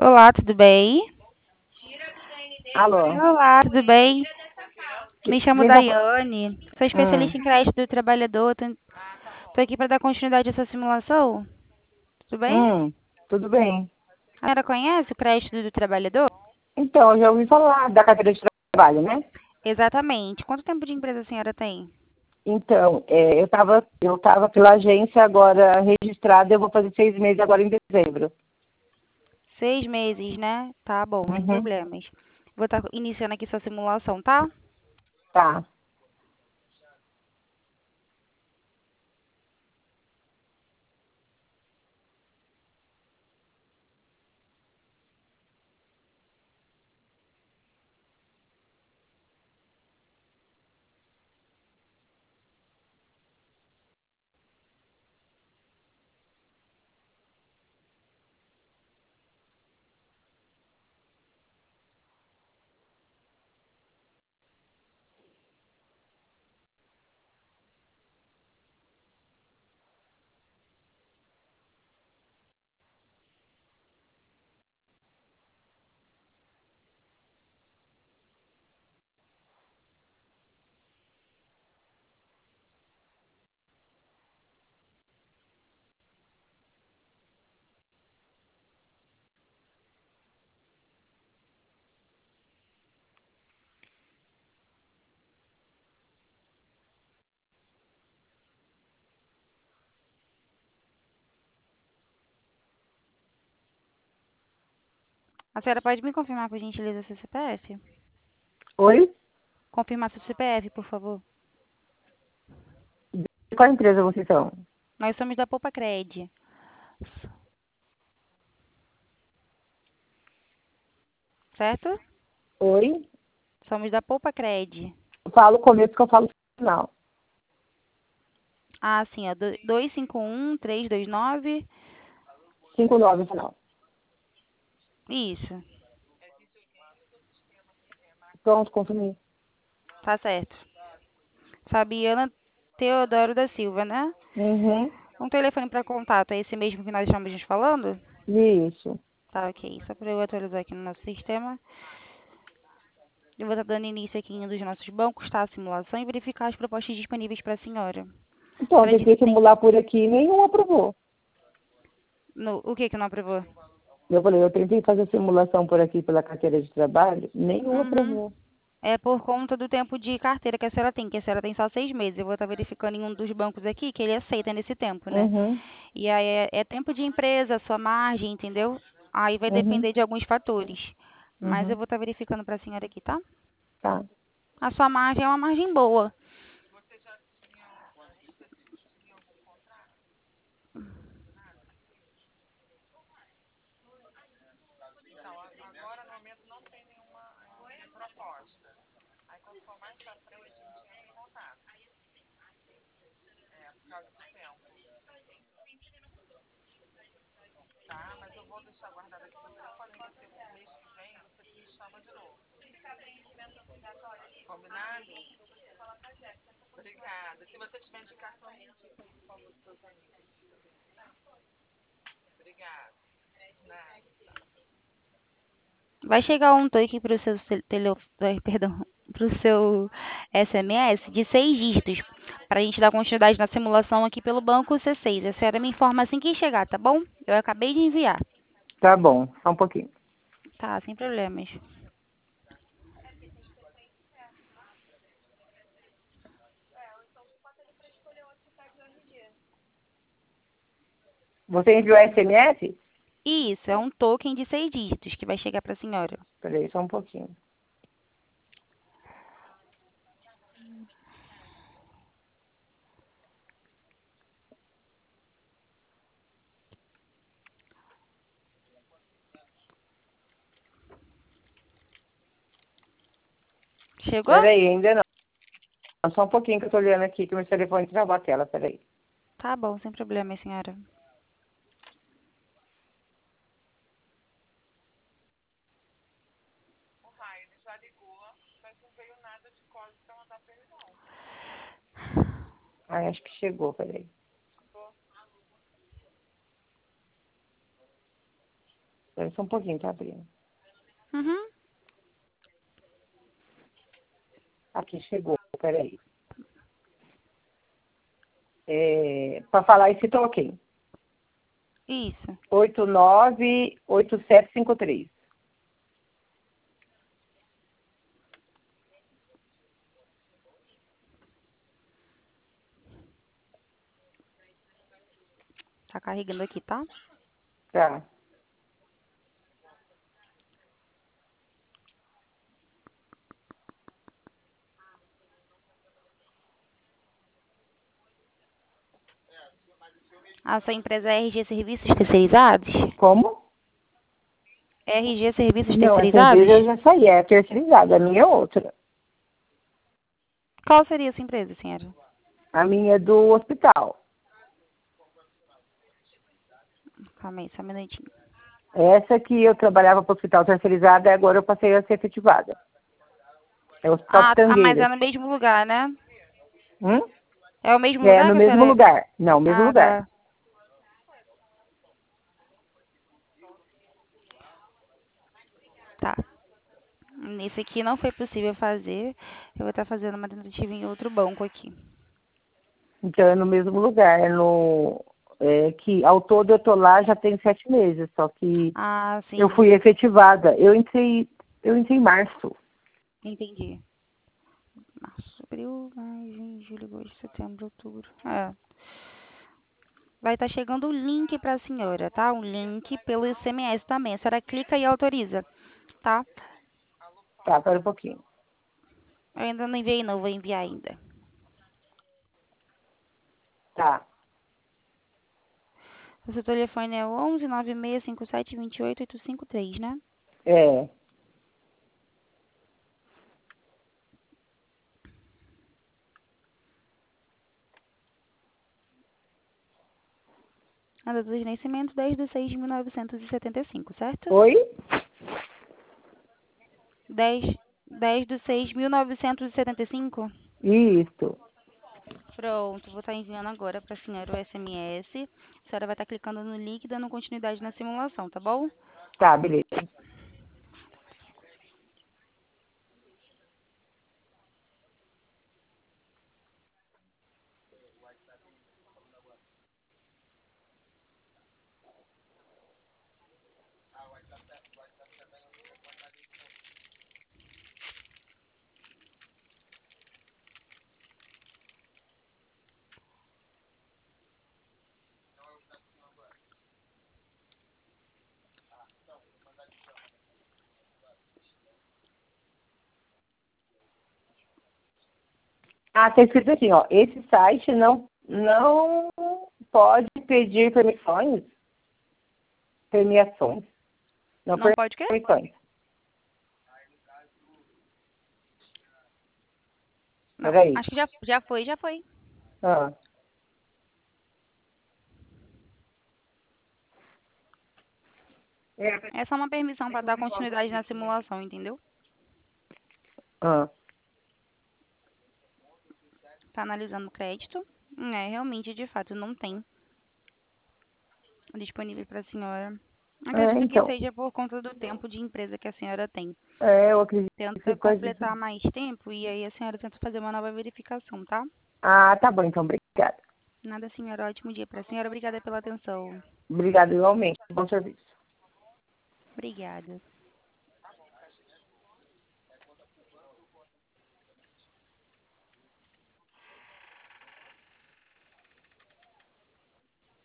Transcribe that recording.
Olá, tudo bem? Alô? Olá, tudo bem? Me chamo Quem tá falando? Daiane, sou Hum, especialista em crédito do trabalhador. Tô aqui para dar continuidade a essa simulação. Tudo bem? hum, tudo bem. A senhora conhece o crédito do trabalhador? Então, eu já ouvi falar da carteira de trabalho, né? Exatamente. Quanto tempo de empresa a senhora tem? Então, eu tava pela agência agora registrada, eu vou fazer 6 meses agora em dezembro. 6 meses, né? Tá bom, sem Uhum, problemas. Vou estar iniciando aqui sua simulação, tá? tá. A senhora pode me confirmar, por gentileza, seu CPF? Oi? Confirmar seu CPF, por favor. De qual empresa vocês são? Nós somos da Poupa Cred, certo? Oi? Somos da Poupa Cred. Eu falo o começo que eu falo o final. Ah, sim, ó. 251329. 59 final. Isso, Pronto, confirmei. tá certo. Fabiana Teodoro da Silva, né? Uhum, Um telefone para contato, é esse mesmo que nós estamos nos falando? isso. Tá, ok. Só para eu atualizar aqui no nosso sistema. Eu vou estar dando início aqui em um dos nossos bancos, tá? A simulação e verificar as propostas disponíveis para a senhora. A Então, eu senhora disse tentei que tem. simular por aqui e nenhum aprovou. O que que não aprovou? Eu falei, eu tentei fazer simulação por aqui pela carteira de trabalho, nenhum Uhum. aprovou. É por conta do tempo de carteira que a senhora tem, que a senhora tem só 6 meses. Eu vou estar verificando em um dos bancos aqui que ele aceita nesse tempo, né? Uhum, E aí é tempo de empresa, sua margem, entendeu? Aí vai uhum, depender de alguns fatores. Mas eu uhum. vou estar verificando para a senhora aqui, tá? Tá. A sua margem é uma margem boa. Vai chegar um toque para o seu perdão, para o seu SMS de 6 dígitos, para a gente dar continuidade na simulação aqui pelo banco C6. A senhora me informa assim que chegar, tá bom? Eu acabei de enviar. Tá bom, só um pouquinho. Tá, sem problemas. Você enviou SMS? Isso, é um token de 6 dígitos que vai chegar para a senhora. Peraí, só um pouquinho. Chegou? Peraí, ainda não. Só um pouquinho que eu tô olhando aqui, que meu telefone travou a tela, peraí. Tá bom, sem problema, senhora. Ai, acho que chegou, peraí. Espera só um pouquinho, tá, Brina? Uhum. Aqui, chegou. Peraí. Para falar esse token. Isso. 898753. Tá carregando aqui, tá? Tá. A sua empresa é RG Serviços Terceirizados? Como? RG Serviços Não, essa Terceirizados? empresa eu já saí, é terceirizada. A minha é outra. Qual seria a sua empresa, senhora? A minha é do hospital. Calma aí, só um minutinho. Essa que eu trabalhava para o hospital terceirizada, agora eu passei a ser efetivada. É o Hospital Mas é Pitangueiras. no mesmo lugar, né? Hum? É o mesmo É, lugar no que a mesmo senhora... lugar. Não, mesmo Ah, lugar. tá. Tá. Nesse aqui não foi possível fazer. Eu vou estar fazendo uma tentativa em outro banco aqui. Então é no mesmo lugar. Que ao todo eu tô lá já tem 7 meses, só que Ah, eu sim. fui efetivada. Eu entrei em março. Entendi. Março, abril, maio, junho, julho, agosto, setembro, outubro. É. Vai estar chegando o link para a senhora, tá? Um link pelo SMS também. A senhora clica e autoriza, tá? Tá, espera um pouquinho. Eu ainda não enviei, não. Vou enviar ainda. Tá. O seu telefone é 11 9657 28 853, né? É. A data de nascimento 10/6/1975, certo? Oi? 10/6/1975? Isso. Pronto, vou estar enviando agora para a senhora o SMS. A senhora vai estar clicando no link e dando continuidade na simulação, tá bom? Tá, beleza. Ah, tá escrito assim, ó. Esse site não pode pedir permissões. Premiações. Não, Não pode o quê? permissões. Não, Peraí. acho que já foi, já foi. Ah. É, É só uma permissão para dar continuidade na simulação, entendeu? ah. Tá analisando o crédito. Realmente, de fato, não tem disponível para a senhora. Acredito que Então. seja por conta do tempo de empresa que a senhora tem. Eu acredito que Tenta seja por causa disso. completar mais tempo e aí a senhora tenta fazer uma nova verificação, tá? Ah, tá bom, então. Obrigada. Nada, senhora. Ótimo dia para a senhora. Obrigada pela atenção. Obrigada igualmente. Bom serviço. Obrigada.